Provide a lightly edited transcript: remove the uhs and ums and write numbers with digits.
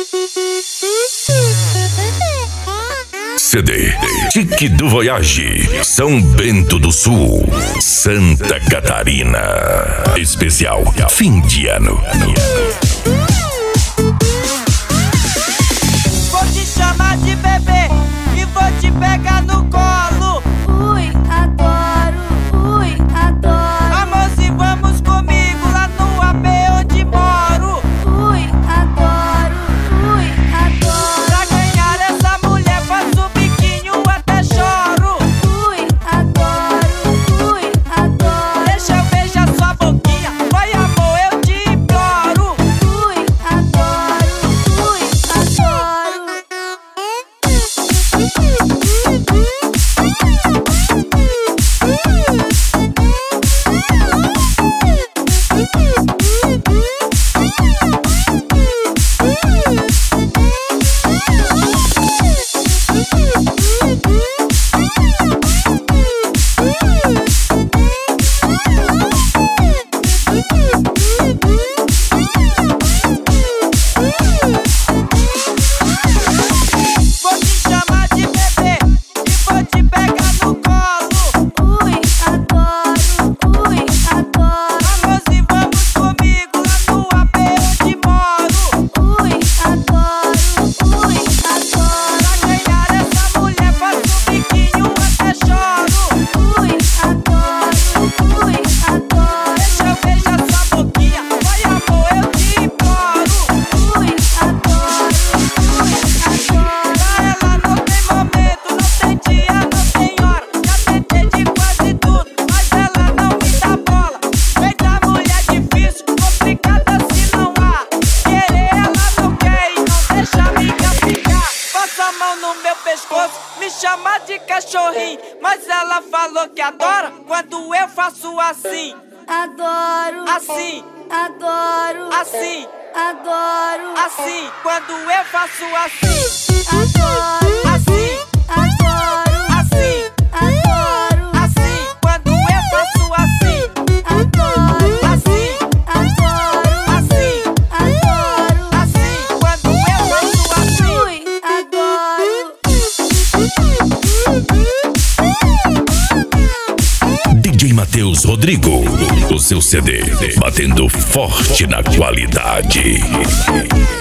CD Tique do Voyage, São Bento do Sul, Santa Catarina. Especial fim de ano. Vou te chamar de bebê e vou te pegar no colo. Ui, adoro, ui, adoro. Amorzinho, vamos comigo lá no AP onde moro. Ui, adoro, ui, adoro. Pra ganhar essa mulher faço biquinho até choro. Ui, adoro, ui, adoro. Deixa eu beijar sua boquinha, vai amor, eu te imploro. Ui, adoro, ui, adoro. Vou te chamar de bebê e vou te pegar no colo. Ui, adoro, ui, adoro. Amorzinho, vamos comigo lá no AP onde moro. Ui, adoro, ui, adoro. Pra ganhar essa mulher faço biquinho até choro. Ui, adoro, ui, adoro. Deixa eu beijar sua boquinha, vai amor, eu te imploro. Ui, adoro, ui, adoro. Pra ela não tem momento, não tem dia, não tem hora. Já tentei de quase tudo, mas ela não me dá bola. Feita mulher difícil, complicada se não há. Querer ela não quer e não deixa a amiga ficar. Passa a mão no meu pescoço, me chama de cachorrinho. Mas ela falou que adora quando eu faço assim, Adoro, assim, adoro, assim, adoro, assim. Quando eu faço assim, adoro, assim, adoro, assim, adoro, assim. Quando eu faço assim, adoro, assim, adoro, assim, adoro, assim. Quando eu faço assim. ui, adoro. DJ Matheus Rodrigo, o seu CD batendo forte na qualidade.